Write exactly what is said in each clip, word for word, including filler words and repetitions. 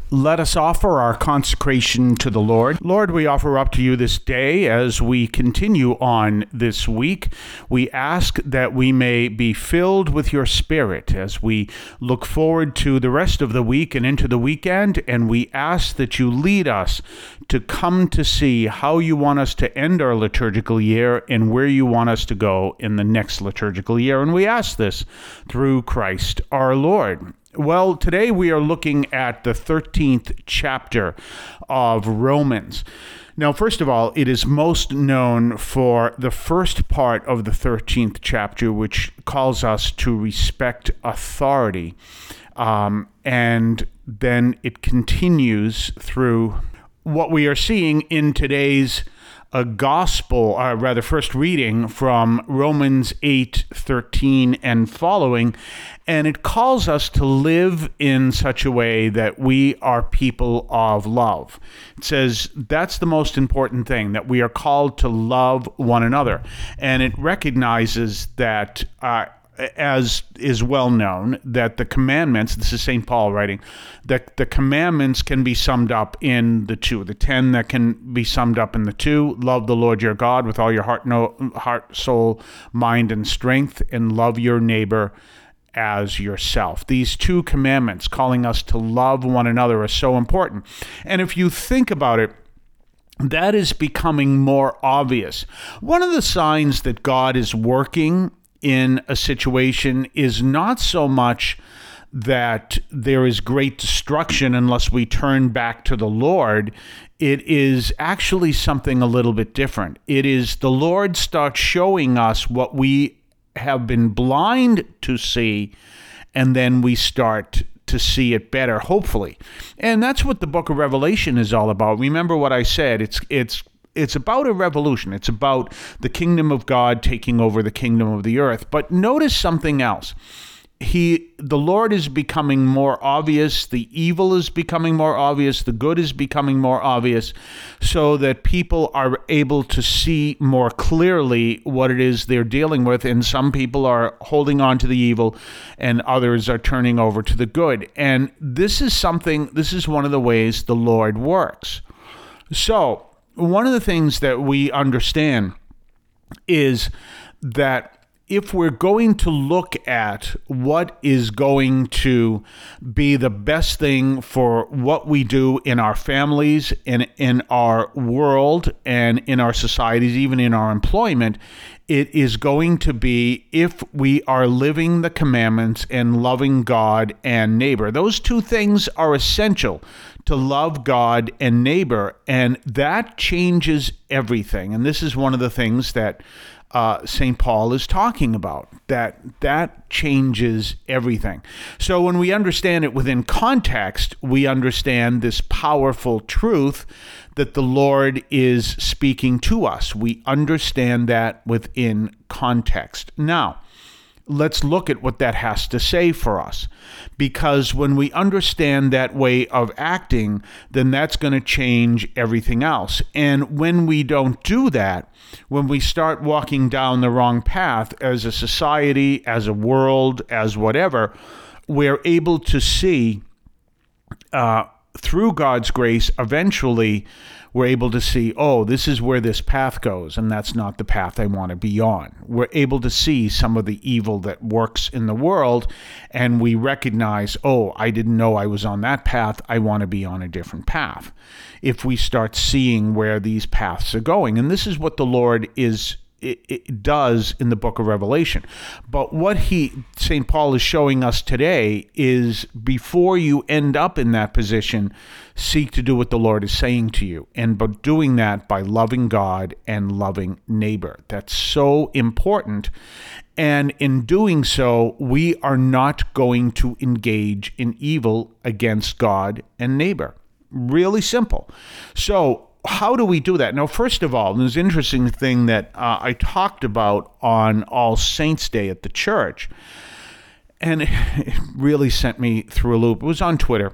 Let us offer our consecration to the Lord. Lord, we offer up to you this day as we continue on this week. We ask that we may be filled with your Spirit as we look forward to the rest of the week and into the weekend, and we ask that you lead us to come to see how you want us to end our liturgical year and where you want us to go in the next liturgical year. And we ask this through Christ our Lord. Well, today we are looking at the thirteenth chapter of Romans. Now, first of all, it is most known for the first part of the thirteenth chapter, which calls us to respect authority. Um, and then it continues through what we are seeing in today's a gospel, or rather first reading from Romans eight thirteen and following, and it calls us to live in such a way that we are people of love. It says that's the most important thing, that we are called to love one another, and it recognizes that uh, as is well known, that the commandments, this is Saint Paul writing, that the commandments can be summed up in the two. The ten that can be summed up in the two: love the Lord your God with all your heart, no, heart, soul, mind, and strength, and love your neighbor as yourself. These two commandments calling us to love one another are so important. And if you think about it, that is becoming more obvious. One of the signs that God is working in a situation is not so much that there is great destruction unless we turn back to the Lord. It is actually something a little bit different. It is the Lord starts showing us what we have been blind to see, and then we start to see it better, hopefully. And that's what the book of Revelation is all about. Remember what I said. It's it's It's about a revolution. It's about the kingdom of God taking over the kingdom of the earth. But notice something else. He, the Lord is becoming more obvious. The evil is becoming more obvious. The good is becoming more obvious, so that people are able to see more clearly what it is they're dealing with. And some people are holding on to the evil, and others are turning over to the good. And this is something, this is one of the ways the Lord works. So, one of the things that we understand is that if we're going to look at what is going to be the best thing for what we do in our families and in our world and in our societies, even in our employment, it is going to be if we are living the commandments and loving God and neighbor. Those two things are essential, to love God and neighbor, and that changes everything. And this is one of the things that uh, Saint Paul is talking about, that that changes everything. So when we understand it within context, we understand this powerful truth that the Lord is speaking to us. We understand that within context. Now, let's look at what that has to say for us. Because when we understand that way of acting, then that's going to change everything else. And when we don't do that, when we start walking down the wrong path as a society, as a world, as whatever, we're able to see uh, through God's grace, eventually we're able to see, oh, this is where this path goes, and that's not the path I want to be on. We're able to see some of the evil that works in the world, and we recognize, oh, I didn't know I was on that path. I want to be on a different path. If we start seeing where these paths are going, and this is what the Lord is It, it does in the book of Revelation. But what he, Saint Paul is showing us today is, before you end up in that position, seek to do what the Lord is saying to you. And but doing that by loving God and loving neighbor. That's so important. And in doing so, we are not going to engage in evil against God and neighbor. Really simple. So, how do we do that? Now, first of all, there's an interesting thing that uh, I talked about on All Saints' Day at the church, and it really sent me through a loop. It was on Twitter,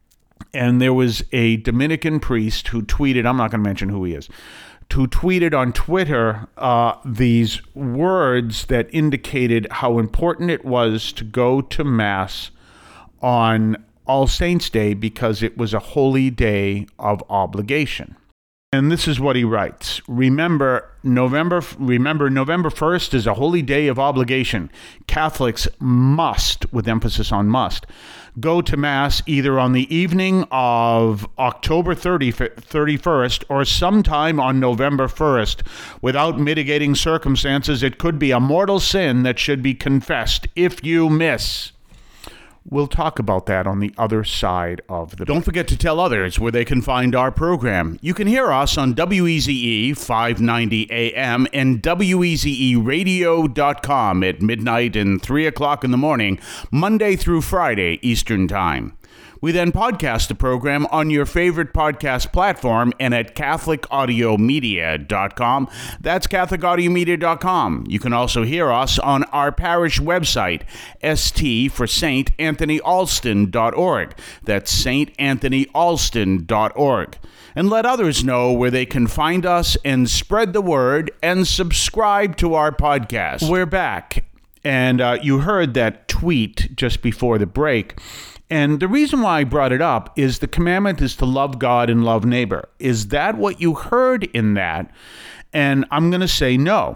and there was a Dominican priest who tweeted, I'm not going to mention who he is, who tweeted on Twitter uh, these words that indicated how important it was to go to Mass on All Saints' Day because it was a holy day of obligation. And this is what he writes. Remember, November remember November first is a holy day of obligation. Catholics must, with emphasis on must, go to Mass either on the evening of October thirty-first or sometime on November first. Without mitigating circumstances, it could be a mortal sin that should be confessed if you miss. We'll talk about that on the other side of the... Don't forget to tell others where they can find our program. You can hear us on W E Z E five ninety A M and W E Z E radio dot com at midnight and three o'clock in the morning, Monday through Friday, Eastern Time. We then podcast the program on your favorite podcast platform and at Catholic Audio Media dot com. That's Catholic Audio Media dot com. You can also hear us on our parish website, S T for Saint Anthony Alston dot org. That's Saint Anthony Alston dot org. And let others know where they can find us and spread the word and subscribe to our podcast. We're back. And uh, you heard that tweet just before the break. And the reason why I brought it up is the commandment is to love God and love neighbor. Is that what you heard in that? And I'm going to say no.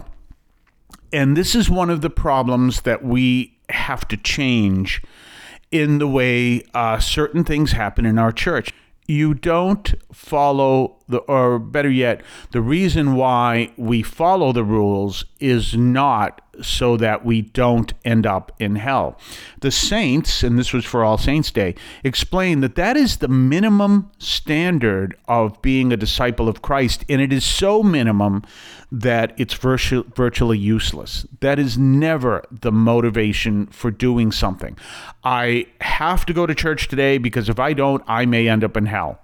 And this is one of the problems that we have to change in the way uh, certain things happen in our church. You don't follow the, or better yet, the reason why we follow the rules is not so that we don't end up in hell. The saints, and this was for All Saints' Day, explained that that is the minimum standard of being a disciple of Christ, and it is so minimum that it's virtu- virtually useless. That is never the motivation for doing something. I have to go to church today because if I don't, I may end up in hell.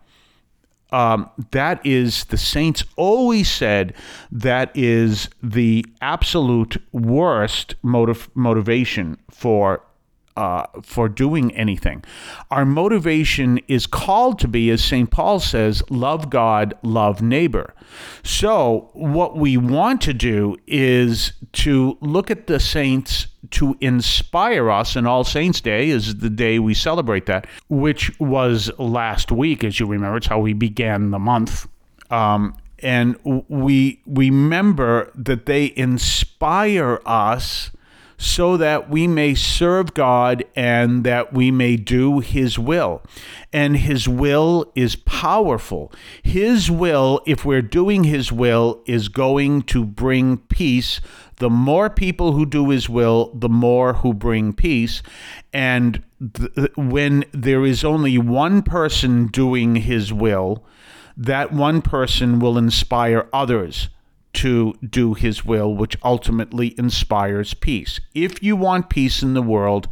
Um, that is, the saints always said, that is the absolute worst motiv- motivation for uh, for doing anything. Our motivation is called to be, as Saint Paul says, love God, love neighbor. So what we want to do is to look at the saints to inspire us, and All Saints' Day is the day we celebrate that, which was last week, as you remember. It's how we began the month. Um, and we remember that they inspire us so that we may serve God and that we may do His will. And His will is powerful. His will, if we're doing His will, is going to bring peace. The more people who do His will, the more who bring peace. And th- when there is only one person doing His will, that one person will inspire others to do His will, which ultimately inspires peace. If you want peace in the world,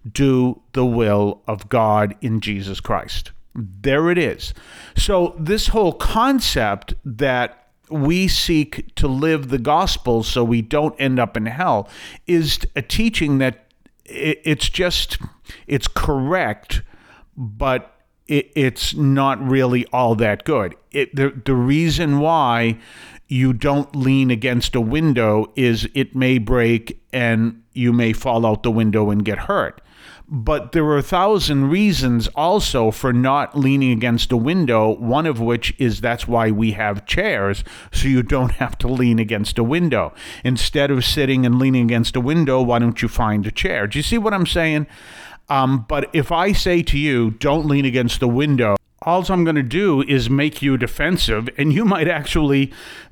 do the will of God in Jesus Christ. There it is. So this whole concept that we seek to live the gospel so we don't end up in hell is a teaching that it's just, it's correct, but it, it's not really all that good. It, the, the reason why you don't lean against a window is it may break and you may fall out the window and get hurt. But there are a thousand reasons also for not leaning against a window, one of which is that's why we have chairs, so you don't have to lean against a window. Instead of sitting and leaning against a window, why don't you find a chair? Do you see what I'm saying? Um, but if I say to you, don't lean against the window, all I'm going to do is make you defensive, and you might actually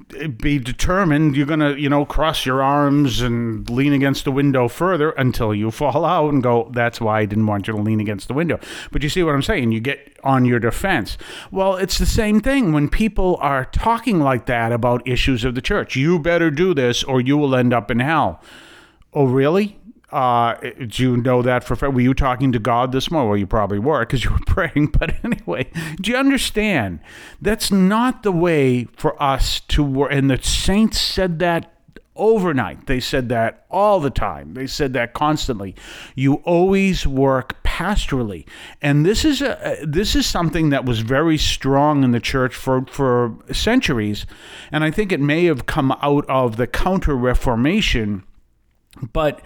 be determined. You're going to, you know, cross your arms and lean against the window further until you fall out and go, that's why I didn't want you to lean against the window. But you see what I'm saying? You get on your defense. Well, it's the same thing when people are talking like that about issues of the church. You better do this or you will end up in hell. Oh, really? Uh, do you know that for were you talking to God this morning? Well, you probably were because you were praying. But anyway, do you understand? That's not the way for us to work. And the saints said that overnight. They said that all the time. They said that constantly. You always work pastorally. And this is a this is something that was very strong in the church for, for centuries. And I think it may have come out of the Counter-Reformation, But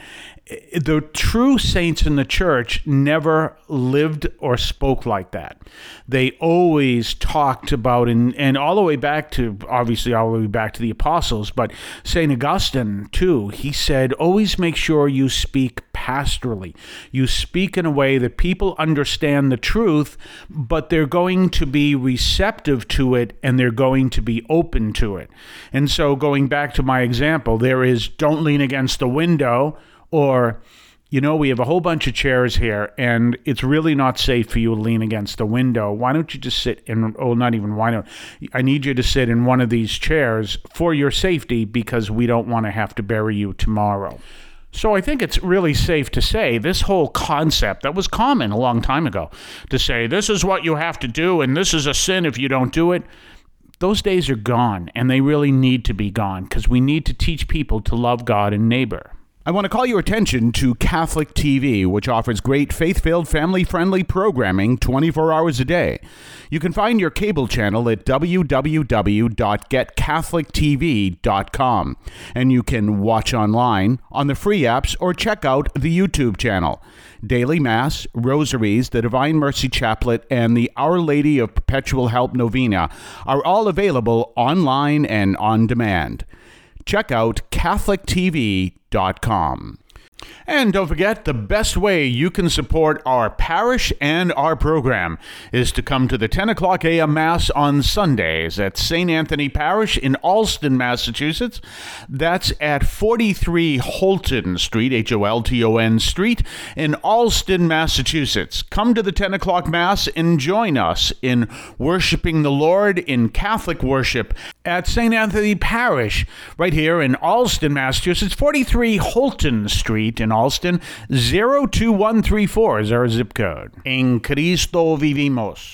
the true saints in the church never lived or spoke like that. They always talked about, and, and all the way back to, obviously all the way back to the apostles, but Saint Augustine too, he said, always make sure you speak pastorally. You speak in a way that people understand the truth, but they're going to be receptive to it and they're going to be open to it. And so going back to my example, there is don't lean against the window, or, you know, we have a whole bunch of chairs here and it's really not safe for you to lean against the window. Why don't you just sit in, oh, not even why don't, I need you to sit in one of these chairs for your safety because we don't want to have to bury you tomorrow. So I think it's really safe to say this whole concept that was common a long time ago, to say this is what you have to do and this is a sin if you don't do it. Those days are gone, and they really need to be gone because we need to teach people to love God and neighbor. I want to call your attention to Catholic T V, which offers great faith-filled, family-friendly programming twenty-four hours a day. You can find your cable channel at w w w dot get catholic t v dot com, and you can watch online on the free apps or check out the YouTube channel. Daily Mass, Rosaries, the Divine Mercy Chaplet, and the Our Lady of Perpetual Help Novena are all available online and on demand. Check out catholic t v dot com. And don't forget, the best way you can support our parish and our program is to come to the ten o'clock a.m. Mass on Sundays at Saint Anthony Parish in Allston, Massachusetts. That's at forty-three Holton Street, H O L T O N Street, in Allston, Massachusetts. Come to the ten o'clock Mass and join us in worshiping the Lord in Catholic worship at Saint Anthony Parish, right here in Allston, Massachusetts, forty-three Holton Street in Allston. Zero two one three four is our zip code. En Cristo vivimos.